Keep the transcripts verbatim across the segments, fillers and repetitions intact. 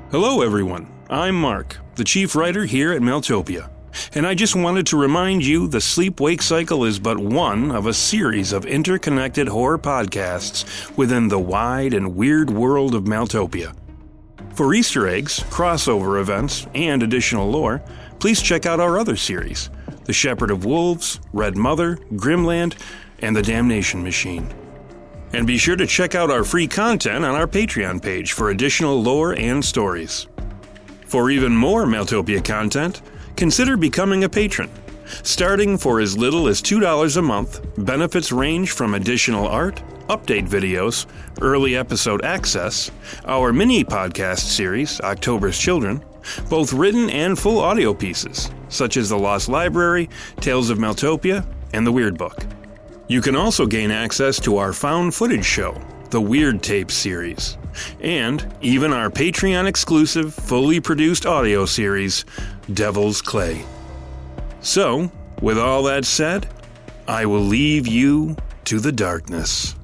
Hello everyone, I'm Mark, the chief writer here at Mailtopia, and I just wanted to remind you the Sleep-Wake Cycle is but one of a series of interconnected horror podcasts within the wide and weird world of Mailtopia. For Easter eggs, crossover events, and additional lore, please check out our other series, The Shepherd of Wolves, Red Mother, Grimland, and The Damnation Machine. And be sure to check out our free content on our Patreon page for additional lore and stories. For even more Mailtopia content, consider becoming a patron. Starting for as little as two dollars a month, benefits range from additional art, update videos, early episode access, our mini-podcast series, October's Children, both written and full audio pieces, such as The Lost Library, Tales of Mailtopia, and The Weird Book. You can also gain access to our found footage show, the Weird Tapes series, and even our Patreon-exclusive, fully produced audio series, Devil's Clay. So, with all that said, I will leave you to the darkness.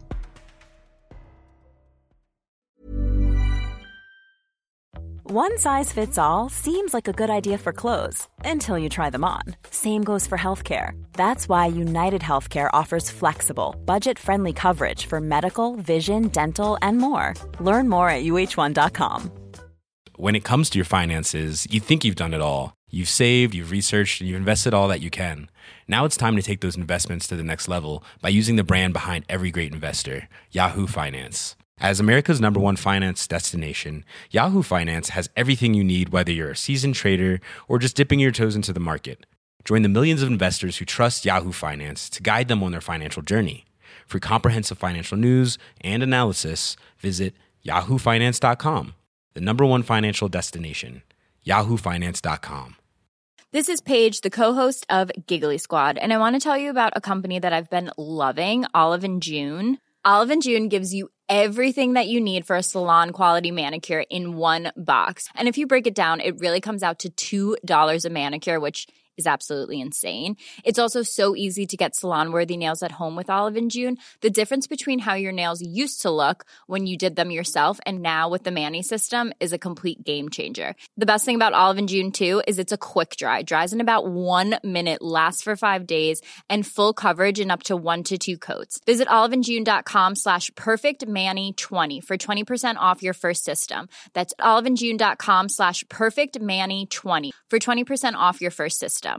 One size fits all seems like a good idea for clothes until you try them on. Same goes for healthcare. That's why United Healthcare offers flexible, budget-friendly coverage for medical, vision, dental, and more. Learn more at U H one dot com. When it comes to your finances, you think you've done it all. You've saved, you've researched, and you've invested all that you can. Now it's time to take those investments to the next level by using the brand behind every great investor, Yahoo Finance. As America's number one finance destination, Yahoo Finance has everything you need, whether you're a seasoned trader or just dipping your toes into the market. Join the millions of investors who trust Yahoo Finance to guide them on their financial journey. For comprehensive financial news and analysis, visit yahoo finance dot com, the number one financial destination, yahoo finance dot com. This is Paige, the co-host of Giggly Squad, and I want to tell you about a company that I've been loving, Olive and June. Olive and June gives you everything that you need for a salon-quality manicure in one box. And if you break it down, it really comes out to two dollars a manicure, which is absolutely insane. It's also so easy to get salon-worthy nails at home with Olive and June. The difference between how your nails used to look when you did them yourself and now with the Mani system is a complete game changer. The best thing about Olive and June, too, is it's a quick dry. Dries in about one minute, lasts for five days, and full coverage in up to one to two coats. Visit oliveandjune.com slash perfectmani20 for twenty percent off your first system. That's oliveandjune.com slash perfectmani20 for twenty percent off your first system.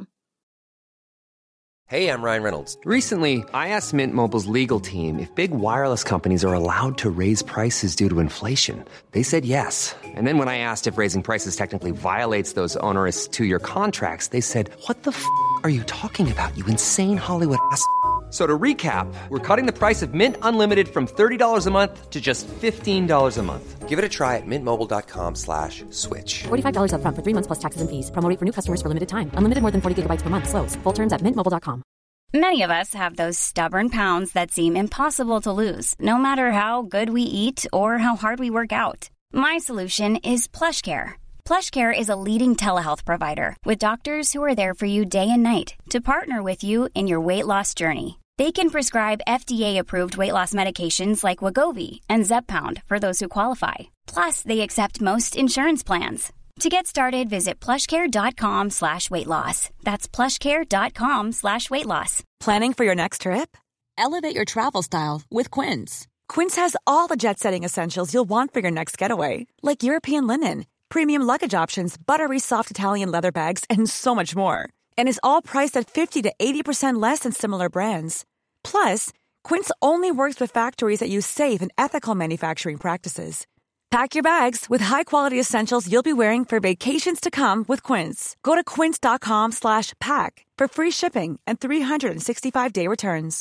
Hey, I'm Ryan Reynolds. Recently, I asked Mint Mobile's legal team if big wireless companies are allowed to raise prices due to inflation. They said yes. And then when I asked if raising prices technically violates those onerous two-year contracts, they said, what the f*** are you talking about, you insane Hollywood ass f- So to recap, we're cutting the price of Mint Unlimited from thirty dollars a month to just fifteen dollars a month. Give it a try at mintmobile.com slash switch. forty-five dollars up front for three months plus taxes and fees. Promo rate for new customers for limited time. Unlimited more than forty gigabytes per month. Slows full terms at mint mobile dot com. Many of us have those stubborn pounds that seem impossible to lose, no matter how good we eat or how hard we work out. My solution is PlushCare. PlushCare is a leading telehealth provider with doctors who are there for you day and night to partner with you in your weight loss journey. They can prescribe F D A-approved weight loss medications like Wegovy and Zepbound for those who qualify. Plus, they accept most insurance plans. To get started, visit plushcare.com slash weight loss. That's plushcare.com slash weight loss. Planning for your next trip? Elevate your travel style with Quince. Quince has all the jet-setting essentials you'll want for your next getaway, like European linen, premium luggage options, buttery soft Italian leather bags, and so much more. And is all priced at fifty to eighty percent less than similar brands. Plus, Quince only works with factories that use safe and ethical manufacturing practices. Pack your bags with high-quality essentials you'll be wearing for vacations to come with Quince. Go to quince.com slash pack for free shipping and three sixty-five day returns.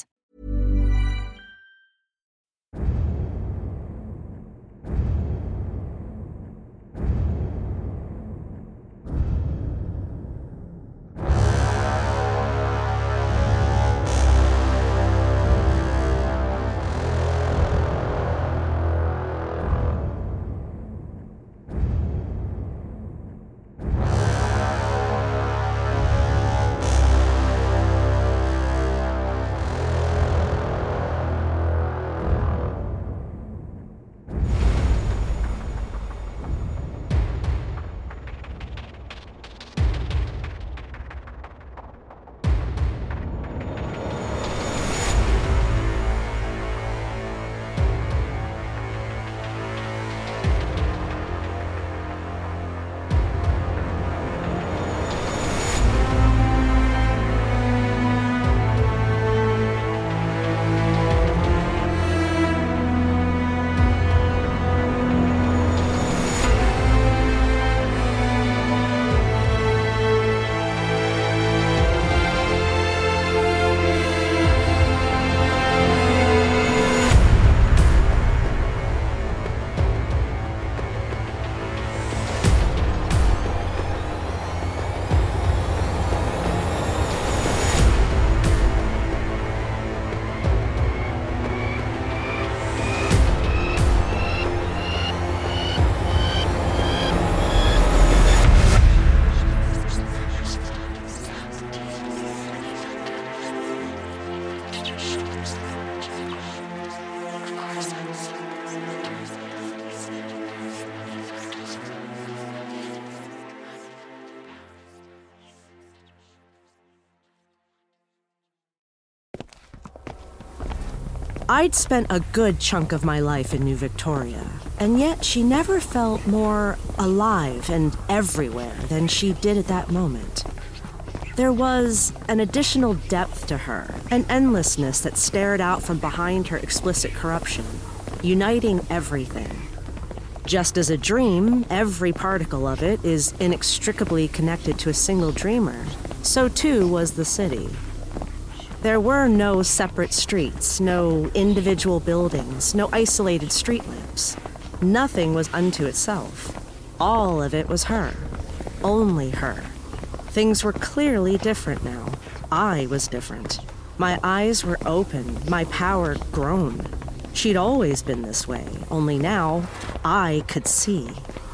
I'd spent a good chunk of my life in New Victoria, and yet she never felt more alive and everywhere than she did at that moment. There was an additional depth to her, an endlessness that stared out from behind her explicit corruption, uniting everything. Just as a dream, every particle of it is inextricably connected to a single dreamer, so too was the city. There were no separate streets, no individual buildings, no isolated street lamps. Nothing was unto itself. All of it was her. Only her. Things were clearly different now. I was different. My eyes were open, my power grown. She'd always been this way, only now I could see.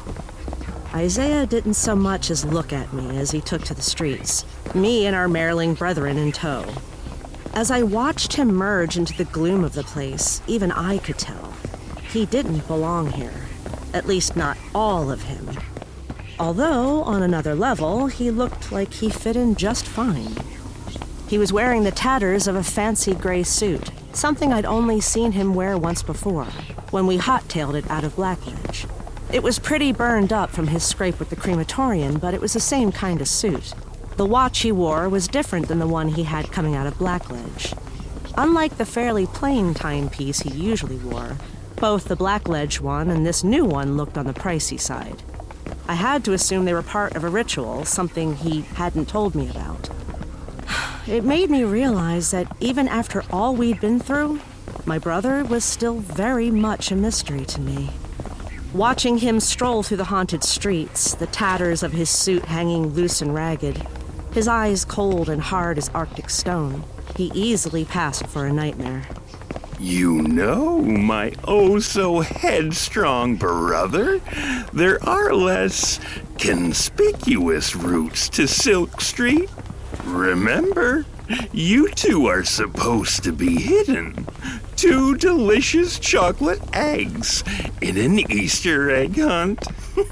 Isaiah didn't so much as look at me as he took to the streets, me and our Merling brethren in tow. As I watched him merge into the gloom of the place, even I could tell. He didn't belong here. At least not all of him. Although, on another level, he looked like he fit in just fine. He was wearing the tatters of a fancy gray suit, something I'd only seen him wear once before, when we hot-tailed it out of Blackledge. It was pretty burned up from his scrape with the crematorian, but it was the same kind of suit. The watch he wore was different than the one he had coming out of Blackledge. Unlike the fairly plain timepiece he usually wore, both the Blackledge one and this new one looked on the pricey side. I had to assume they were part of a ritual, something he hadn't told me about. It made me realize that even after all we'd been through, my brother was still very much a mystery to me. Watching him stroll through the haunted streets, the tatters of his suit hanging loose and ragged, his eyes cold and hard as Arctic stone, he easily passed for a nightmare. You know, my oh-so-headstrong brother, there are less conspicuous routes to Silk Street. Remember, you two are supposed to be hidden. Two delicious chocolate eggs in an Easter egg hunt.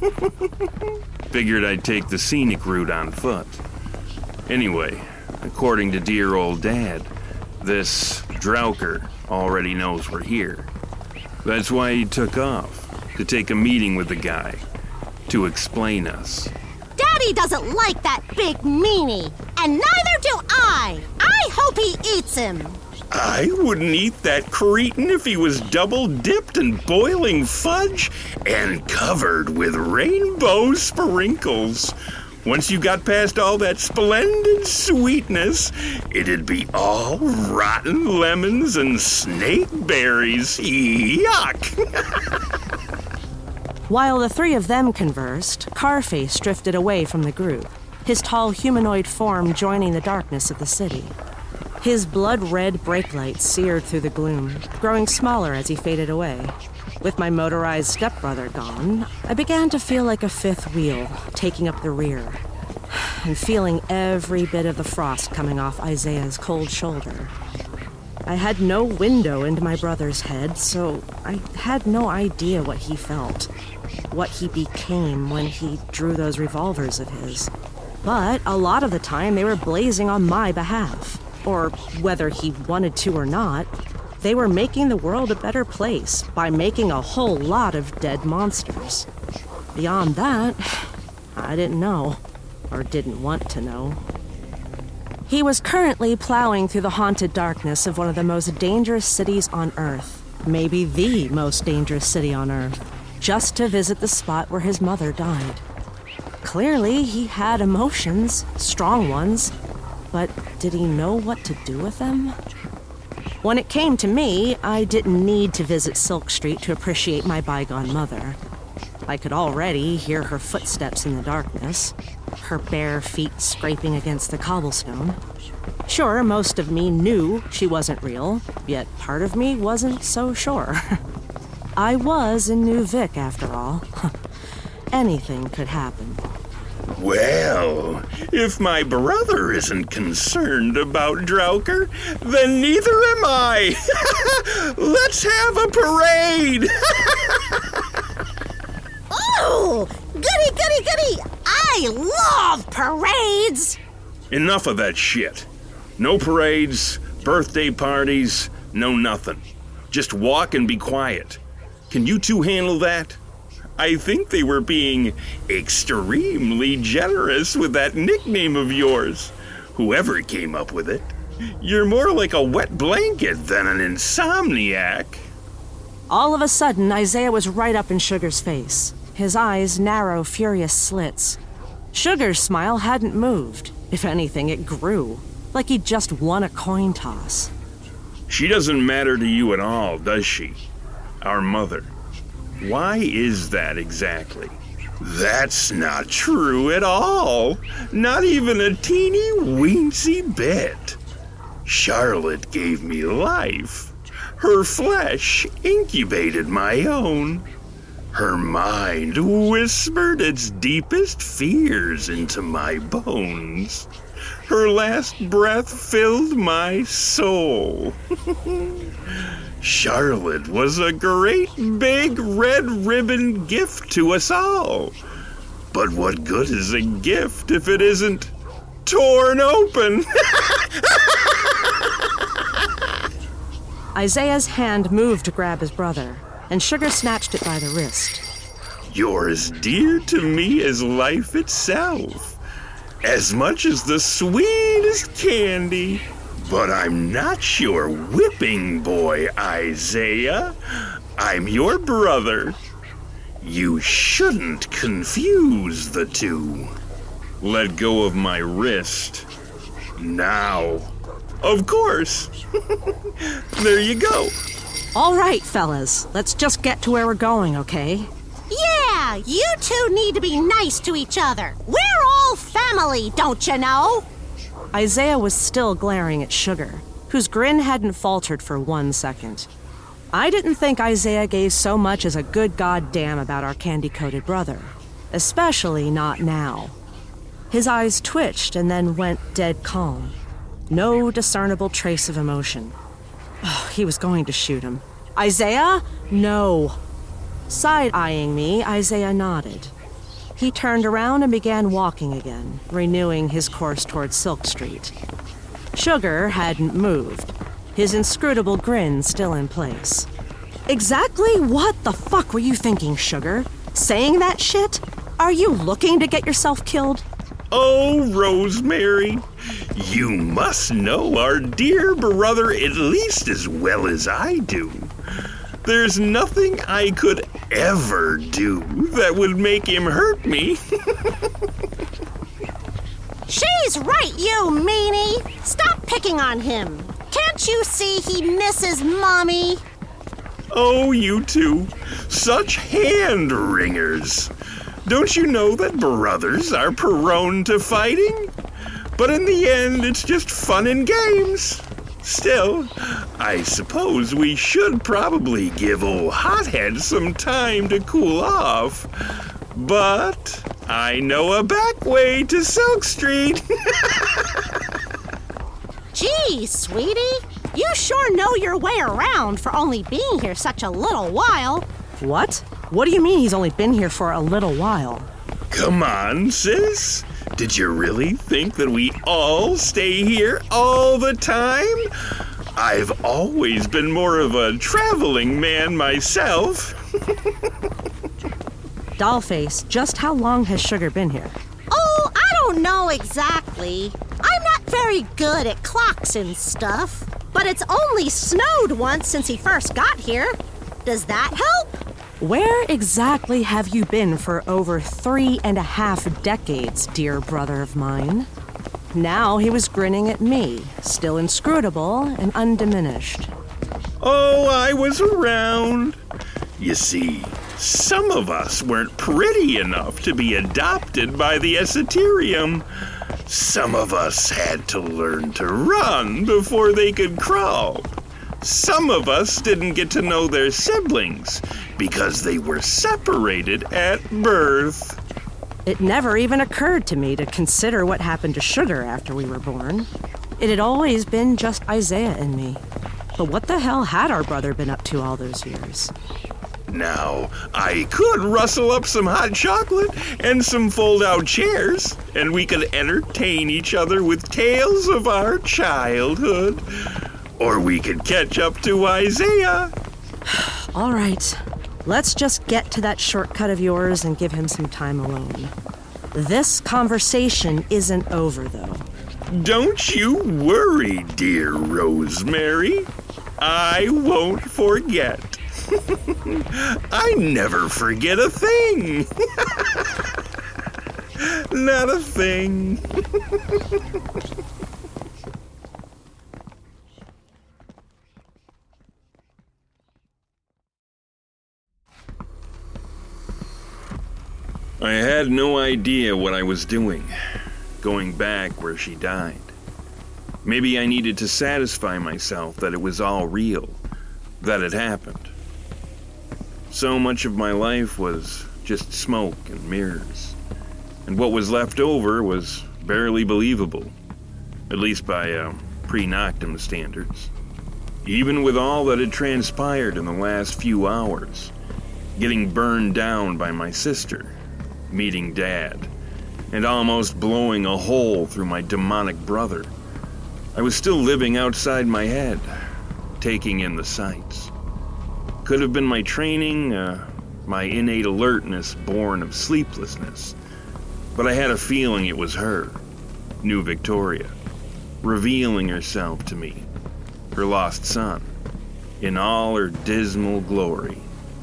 Figured I'd take the scenic route on foot. Anyway, according to dear old Dad, this Drauker already knows we're here. That's why he took off, to take a meeting with the guy, to explain us. Daddy doesn't like that big meanie, and neither do I. I hope he eats him. I wouldn't eat that cretin if he was double-dipped in boiling fudge and covered with rainbow sprinkles. Once you got past all that splendid sweetness, it'd be all rotten lemons and snake berries. Yuck! While the three of them conversed, Carface drifted away from the group, his tall humanoid form joining the darkness of the city. His blood-red brake lights seared through the gloom, growing smaller as he faded away. With my motorized stepbrother gone, I began to feel like a fifth wheel, taking up the rear, and feeling every bit of the frost coming off Isaiah's cold shoulder. I had no window into my brother's head, so I had no idea what he felt, what he became when he drew those revolvers of his. But a lot of the time, they were blazing on my behalf. Or whether he wanted to or not, they were making the world a better place by making a whole lot of dead monsters. Beyond that, I didn't know, or didn't want to know. He was currently plowing through the haunted darkness of one of the most dangerous cities on Earth, maybe the most dangerous city on Earth, just to visit the spot where his mother died. Clearly, he had emotions, strong ones, but did he know what to do with them? When it came to me, I didn't need to visit Silk Street to appreciate my bygone mother. I could already hear her footsteps in the darkness, her bare feet scraping against the cobblestone. Sure, most of me knew she wasn't real, yet part of me wasn't so sure. I was in New Vic, after all. Anything could happen. Well, if my brother isn't concerned about Drauker, then neither am I. Let's have a parade. Oh, goody, goody, goody. I love parades. Enough of that shit. No parades, birthday parties, no nothing. Just walk and be quiet. Can you two handle that? I think they were being extremely generous with that nickname of yours. Whoever came up with it. You're more like a wet blanket than an insomniac. All of a sudden, Isaiah was right up in Sugar's face. His eyes narrow, furious slits. Sugar's smile hadn't moved. If anything, it grew, like he'd just won a coin toss. She doesn't matter to you at all, does she? Our mother. Why is that exactly? That's not true at all. Not even a teeny weensy bit. Charlotte gave me life. Her flesh incubated my own. Her mind whispered its deepest fears into my bones. Her last breath filled my soul. Charlotte was a great big red ribbon gift to us all. But what good is a gift if it isn't torn open? Isaiah's hand moved to grab his brother, and Sugar snatched it by the wrist. You're as dear to me as life itself, as much as the sweetest candy. But I'm not your whipping boy, Isaiah. I'm your brother. You shouldn't confuse the two. Let go of my wrist. Now. Of course. There you go. All right, fellas. Let's just get to where we're going, okay? Yeah, you two need to be nice to each other. We're all family, don't you know? Isaiah was still glaring at Sugar, whose grin hadn't faltered for one second. I didn't think Isaiah gave so much as a good goddamn about our candy-coated brother. Especially not now. His eyes twitched and then went dead calm. No discernible trace of emotion. Oh, he was going to shoot him. Isaiah? No. Side-eyeing me, Isaiah nodded. He turned around and began walking again, renewing his course toward Silk Street. Sugar hadn't moved, his inscrutable grin still in place. Exactly what the fuck were you thinking, Sugar? Saying that shit? Are you looking to get yourself killed? Oh, Rosemary, you must know our dear brother at least as well as I do. There's nothing I could ever do that would make him hurt me. She's right, you meanie. Stop picking on him. Can't you see he misses Mommy? Oh, you two. Such hand-wringers. Don't you know that brothers are prone to fighting? But in the end, it's just fun and games. Still, I suppose we should probably give old Hothead some time to cool off. But I know a back way to Silk Street. Gee, sweetie, you sure know your way around for only being here such a little while. What? What do you mean he's only been here for a little while? Come on, sis. Did you really think that we all stay here all the time? I've always been more of a traveling man myself. Dollface, just how long has Sugar been here? Oh, I don't know exactly. I'm not very good at clocks and stuff. But it's only snowed once since he first got here. Does that help? Where exactly have you been for over three and a half decades, dear brother of mine? Now he was grinning at me, still inscrutable and undiminished. Oh, I was around. You see, some of us weren't pretty enough to be adopted by the Esoterium. Some of us had to learn to run before they could crawl. Some of us didn't get to know their siblings because they were separated at birth. It never even occurred to me to consider what happened to Sugar after we were born. It had always been just Isaiah and me. But what the hell had our brother been up to all those years? Now, I could rustle up some hot chocolate and some fold-out chairs, and we could entertain each other with tales of our childhood. Or we could catch up to Isaiah. All right. Let's just get to that shortcut of yours and give him some time alone. This conversation isn't over, though. Don't you worry, dear Rosemary. I won't forget. I never forget a thing. Not a thing. I had no idea what I was doing, going back where she died. Maybe I needed to satisfy myself that it was all real, that it happened. So much of my life was just smoke and mirrors, and what was left over was barely believable, at least by uh, pre-Noctum standards. Even with all that had transpired in the last few hours, getting burned down by my sister, meeting Dad, and almost blowing a hole through my demonic brother, I was still living outside my head, taking in the sights. Could have been my training, uh, my innate alertness born of sleeplessness, but I had a feeling it was her, New Victoria, revealing herself to me, her lost son, in all her dismal glory.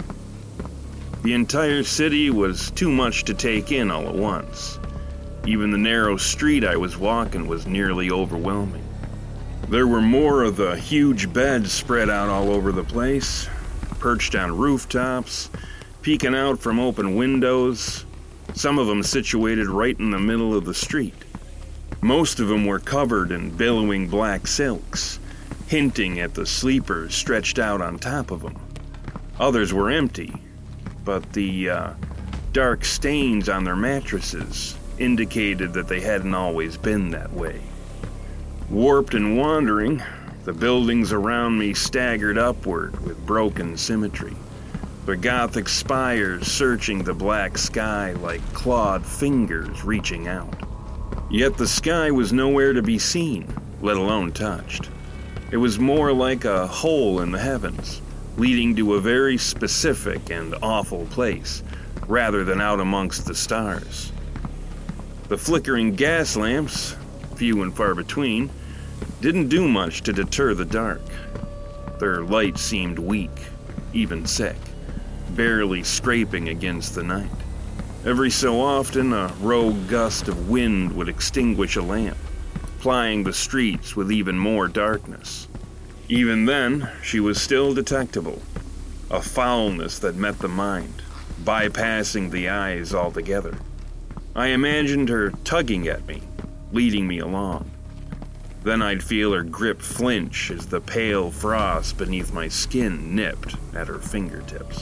The entire city was too much to take in all at once. Even the narrow street I was walking was nearly overwhelming. There were more of the huge beds spread out all over the place, perched on rooftops, peeking out from open windows, some of them situated right in the middle of the street. Most of them were covered in billowing black silks, hinting at the sleepers stretched out on top of them. Others were empty, but the uh, dark stains on their mattresses indicated that they hadn't always been that way. Warped and wandering, the buildings around me staggered upward with broken symmetry, their gothic spires searching the black sky like clawed fingers reaching out. Yet the sky was nowhere to be seen, let alone touched. It was more like a hole in the heavens, leading to a very specific and awful place, rather than out amongst the stars. The flickering gas lamps, few and far between, didn't do much to deter the dark. Their light seemed weak, even sick, barely scraping against the night. Every so often, a rogue gust of wind would extinguish a lamp, plying the streets with even more darkness. Even then, she was still detectable, a foulness that met the mind, bypassing the eyes altogether. I imagined her tugging at me, leading me along. Then I'd feel her grip flinch as the pale frost beneath my skin nipped at her fingertips.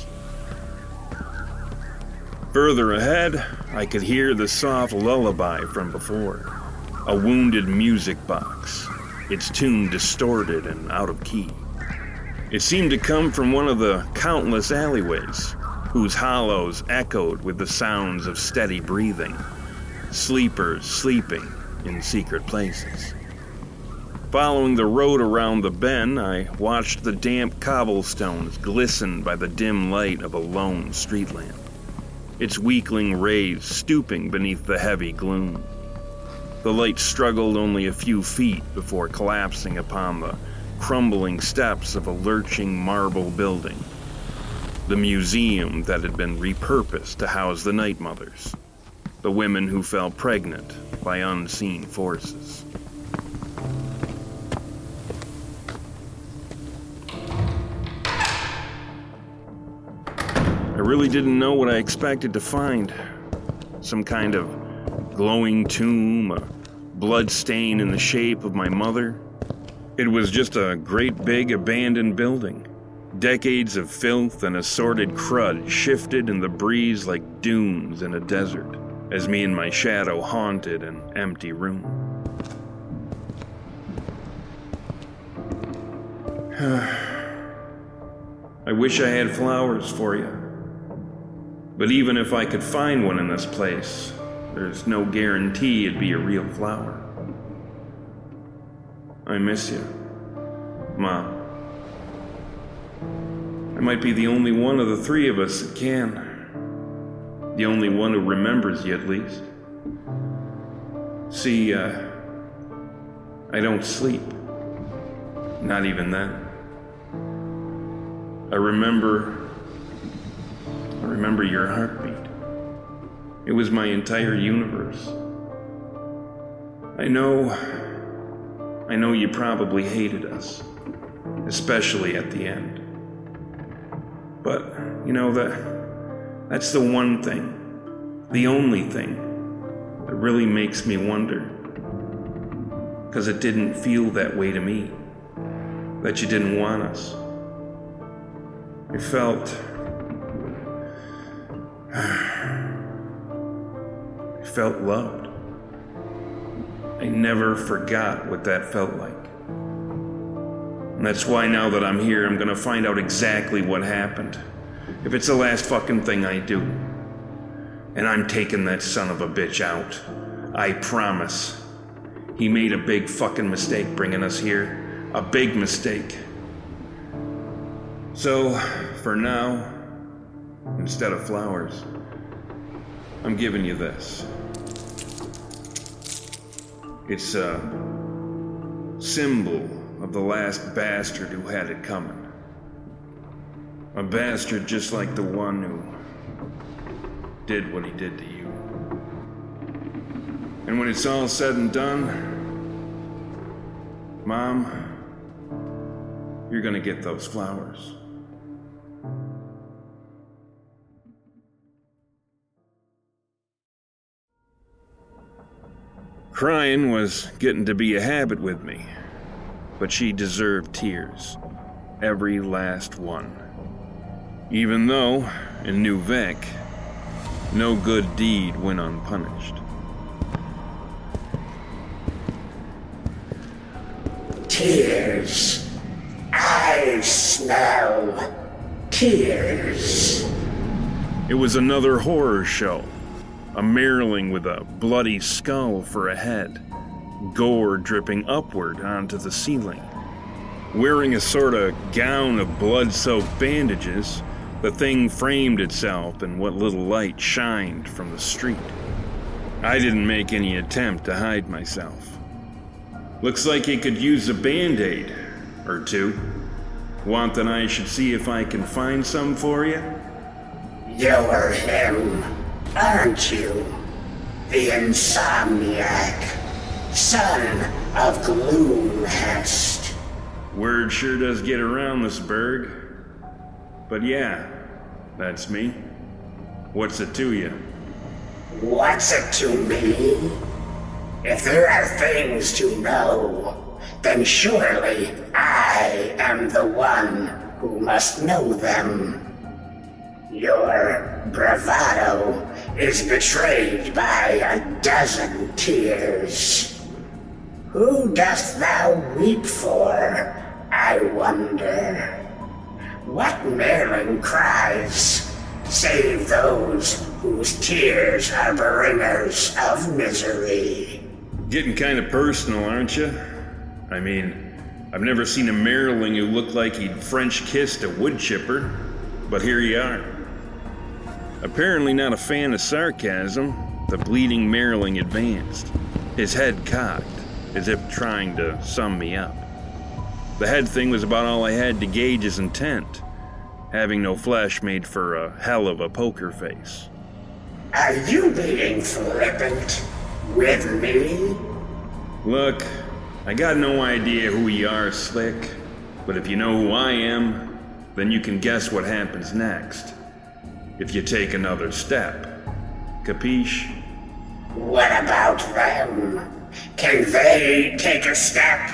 Further ahead, I could hear the soft lullaby from before, a wounded music box, its tune distorted and out of key. It seemed to come from one of the countless alleyways, whose hollows echoed with the sounds of steady breathing, sleepers sleeping in secret places. Following the road around the bend, I watched the damp cobblestones glisten by the dim light of a lone street lamp, its weakling rays stooping beneath the heavy gloom. The light struggled only a few feet before collapsing upon the crumbling steps of a lurching marble building, the museum that had been repurposed to house the Night Mothers, the women who fell pregnant by unseen forces. I really didn't know what I expected to find. Some kind of glowing tomb, a blood stain in the shape of my mother. It was just a great big abandoned building. Decades of filth and assorted crud shifted in the breeze like dunes in a desert, as me and my shadow haunted an empty room. I wish I had flowers for you. But even if I could find one in this place, there's no guarantee it'd be a real flower. I miss you. Mom. I might be the only one of the three of us that can. The only one who remembers you, at least. See, uh, I don't sleep. Not even then. I remember... I remember your heartbeat. It was my entire universe. I know... I know you probably hated us. Especially at the end. But, you know, that... That's the one thing. The only thing that really makes me wonder. Because it didn't feel that way to me. That you didn't want us. I felt... I felt loved. I never forgot what that felt like. And that's why now that I'm here, I'm gonna find out exactly what happened. If it's the last fucking thing I do. And I'm taking that son of a bitch out. I promise. He made a big fucking mistake bringing us here. A big mistake. So, for now, instead of flowers, I'm giving you this. It's a symbol of the last bastard who had it coming. A bastard just like the one who did what he did to you. And when it's all said and done, Mom, you're gonna get those flowers. Crying was getting to be a habit with me, but she deserved tears. Every last one. Even though, in New Vic, no good deed went unpunished. Tears. I smell tears. It was another horror show. A Merling with a bloody skull for a head. Gore dripping upward onto the ceiling. Wearing a sort of gown of blood-soaked bandages, the thing framed itself in what little light shined from the street. I didn't make any attempt to hide myself. Looks like he could use a band-aid or two. Want that I should see if I can find some for you? You're him, aren't you? The Insomniac, son of Gloomhest. Word sure does get around this burg. But yeah, that's me. What's it to you? What's it to me? If there are things to know, then surely I am the one who must know them. Your bravado is betrayed by a dozen tears. Who dost thou weep for, I wonder? What Merlin cries, save those whose tears are bringers of misery? Getting kind of personal, aren't you? I mean, I've never seen a Merling who looked like he'd French kissed a wood chipper, but here you are. Apparently not a fan of sarcasm, the bleeding Merling advanced, his head cocked, as if trying to sum me up. The head thing was about all I had to gauge his intent. Having no flesh made for a hell of a poker face. Are you being flippant with me? Look, I got no idea who you are, Slick, but if you know who I am, then you can guess what happens next. If you take another step. Capiche? What about them? Can they take a step?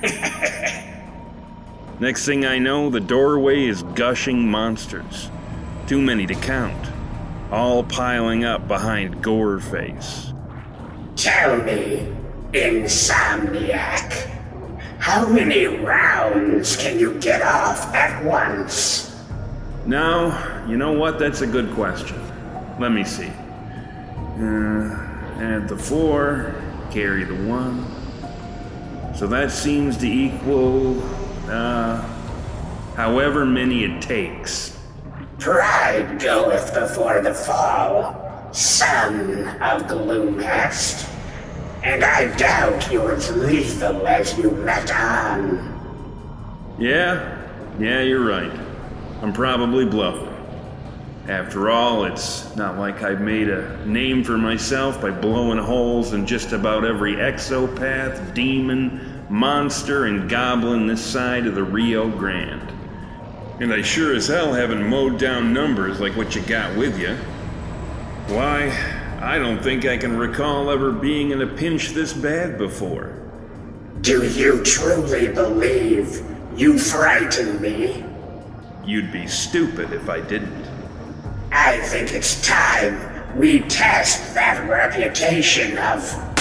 Next thing I know, the doorway is gushing monsters. Too many to count. All piling up behind Goreface. Tell me, Insomniac, how many rounds can you get off at once? Now, you know what? That's a good question. Let me see. Uh, add the four, carry the one. So that seems to equal Uh, however many it takes. Pride goeth before the fall, son of Gloomhest. And I doubt you're as lethal as you let on. Yeah, yeah, you're right. I'm probably bluffing. After all, it's not like I've made a name for myself by blowing holes in just about every exopath, demon, monster, and goblin this side of the Rio Grande. And I sure as hell haven't mowed down numbers like what you got with you. Why, I don't think I can recall ever being in a pinch this bad before. Do you truly believe you frighten me? You'd be stupid if I didn't. I think it's time we test that reputation of...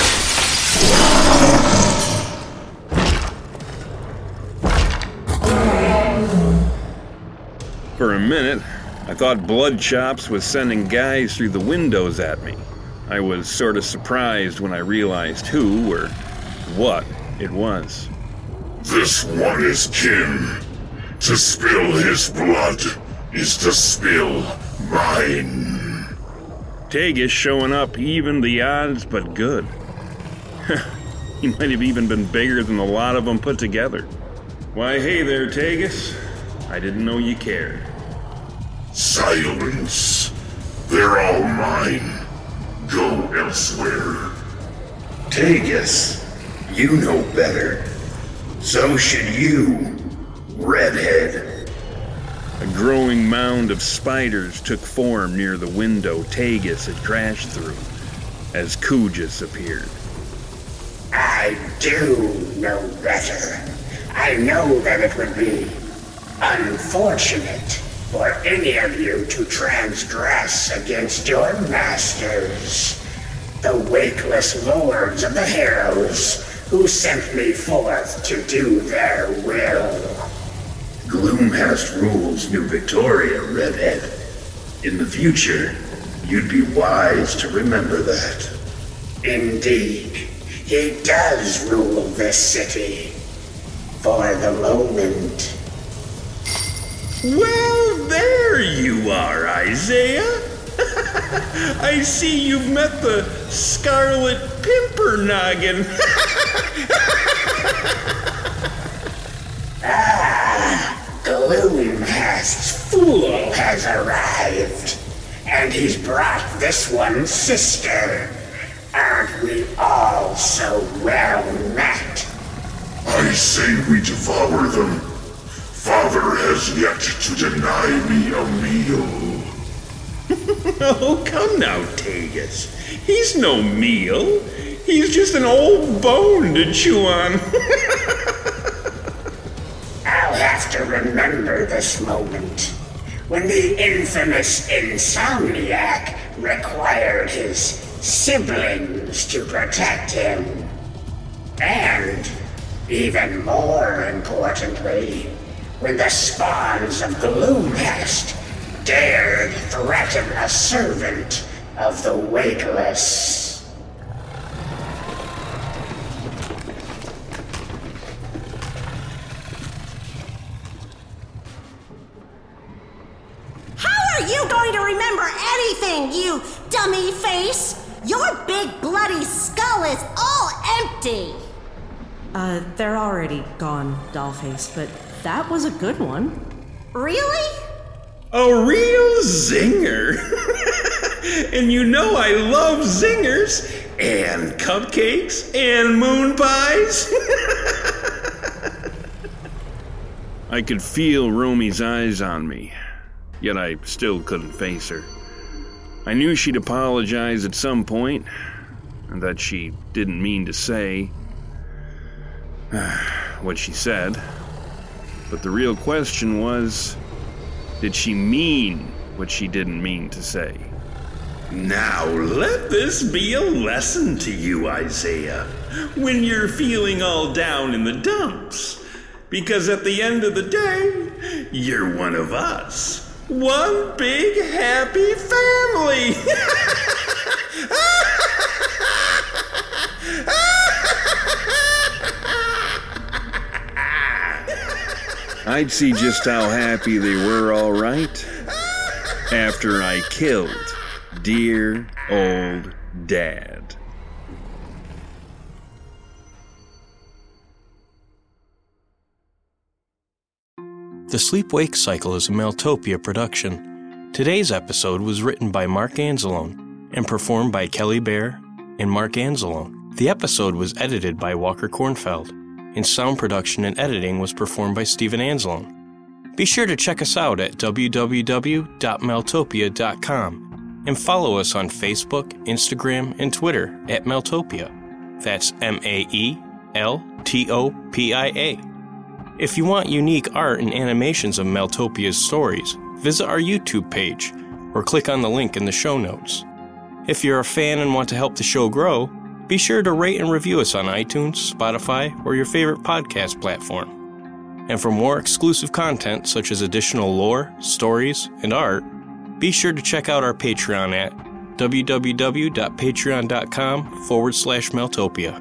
For a minute, I thought Blood Chops was sending guys through the windows at me. I was sort of surprised when I realized who or what it was. This one is kin. To spill his blood is to spill mine. Tagus showing up evened the odds, but good. He might have even been bigger than a lot of them put together. Why, hey there, Tagus. I didn't know you cared. Silence. They're all mine. Go elsewhere. Tagus, you know better. So should you, Redhead. A growing mound of spiders took form near the window Tagus had crashed through as Kujas appeared. I do know better. I know that it would be unfortunate for any of you to transgress against your masters, the wakeless lords of the Harrows who sent me forth to do their will. Gloomhest rules New Victoria, Redhead. In the future, you'd be wise to remember that. Indeed, he does rule this city. For the moment. Well, there you are, Isaiah. I see you've met the Scarlet Pimpernagin. Ah, Gloomhest's fool has arrived. And he's brought this one's sister. Aren't we all so well met? I say we devour them. Father has yet to deny me a meal. Oh, come now, Tagus. He's no meal. He's just an old bone to chew on. I'll have to remember this moment. When the infamous Insomniac required his siblings to protect him. And, even more importantly, when the spawns of Gloomhest dared threaten a servant of the Wakeless. How are you going to remember anything, you dummy face? Your big bloody skull is all empty. Uh, they're already gone, Dollface, but that was a good one. Really? A real zinger. And you know I love zingers and cupcakes and moon pies. I could feel Romy's eyes on me, yet I still couldn't face her. I knew she'd apologize at some point, and that she didn't mean to say what she said. But the real question was, did she mean what she didn't mean to say? Now let this be a lesson to you, Isaiah, when you're feeling all down in the dumps. Because at the end of the day, you're one of us. One big happy family. I'd see just how happy they were, all right, after I killed dear old Dad. The Sleep-Wake Cycle is a Maeltopia production. Today's episode was written by Mark Anzalone and performed by Kelly Bear and Mark Anzalone. The episode was edited by Walker Kornfeld, and sound production and editing was performed by Steven Anzalone. Be sure to check us out at w w w dot maeltopia dot com and follow us on Facebook, Instagram, and Twitter at Maeltopia. That's M A E L T O P I A. If you want unique art and animations of Maeltopia's stories, visit our YouTube page or click on the link in the show notes. If you're a fan and want to help the show grow, be sure to rate and review us on iTunes, Spotify, or your favorite podcast platform. And for more exclusive content such as additional lore, stories, and art, be sure to check out our Patreon at w w w dot patreon dot com forward slash Maeltopia.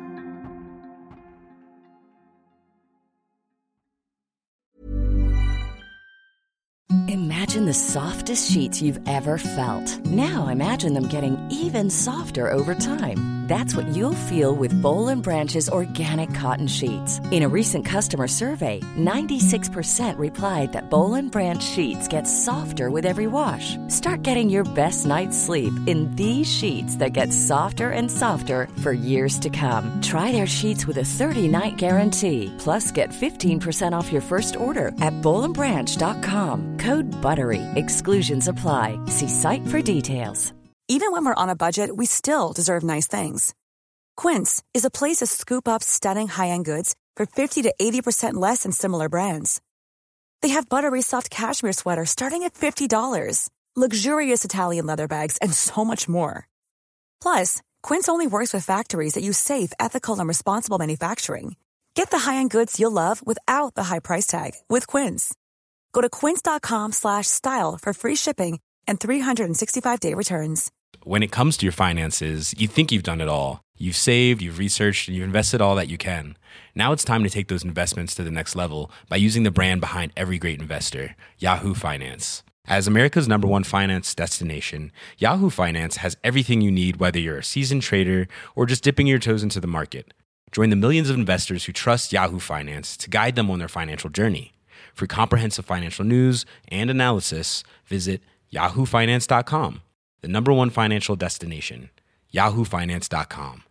Imagine the softest sheets you've ever felt. Now imagine them getting even softer over time. That's what you'll feel with Boll and Branch's organic cotton sheets. In a recent customer survey, ninety-six percent replied that Boll and Branch sheets get softer with every wash. Start getting your best night's sleep in these sheets that get softer and softer for years to come. Try their sheets with a thirty-night guarantee. Plus, get fifteen percent off your first order at boll and branch dot com. Code BUTTERY. Exclusions apply. See site for details. Even when we're on a budget, we still deserve nice things. Quince is a place to scoop up stunning high-end goods for fifty to eighty percent less than similar brands. They have buttery soft cashmere sweaters starting at fifty dollars, luxurious Italian leather bags, and so much more. Plus, Quince only works with factories that use safe, ethical, and responsible manufacturing. Get the high-end goods you'll love without the high price tag with Quince. Go to quince dot com slash style for free shipping and three sixty-five day returns. When it comes to your finances, you think you've done it all. You've saved, you've researched, and you've invested all that you can. Now it's time to take those investments to the next level by using the brand behind every great investor, Yahoo Finance. As America's number one finance destination, Yahoo Finance has everything you need, whether you're a seasoned trader or just dipping your toes into the market. Join the millions of investors who trust Yahoo Finance to guide them on their financial journey. For comprehensive financial news and analysis, visit yahoo finance dot com, the number one financial destination, yahoo finance dot com.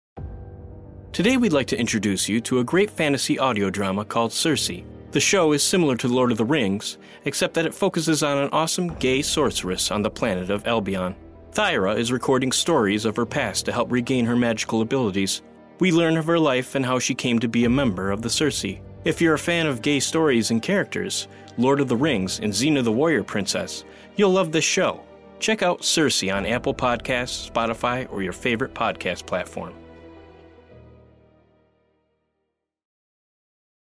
Today we'd like to introduce you to a great fantasy audio drama called Circe. The show is similar to Lord of the Rings, except that it focuses on an awesome gay sorceress on the planet of Albion. Thyra is recording stories of her past to help regain her magical abilities. We learn of her life and how she came to be a member of the Circe. If you're a fan of gay stories and characters, Lord of the Rings, and Xena the Warrior Princess, you'll love this show. Check out Circe on Apple Podcasts, Spotify, or your favorite podcast platform.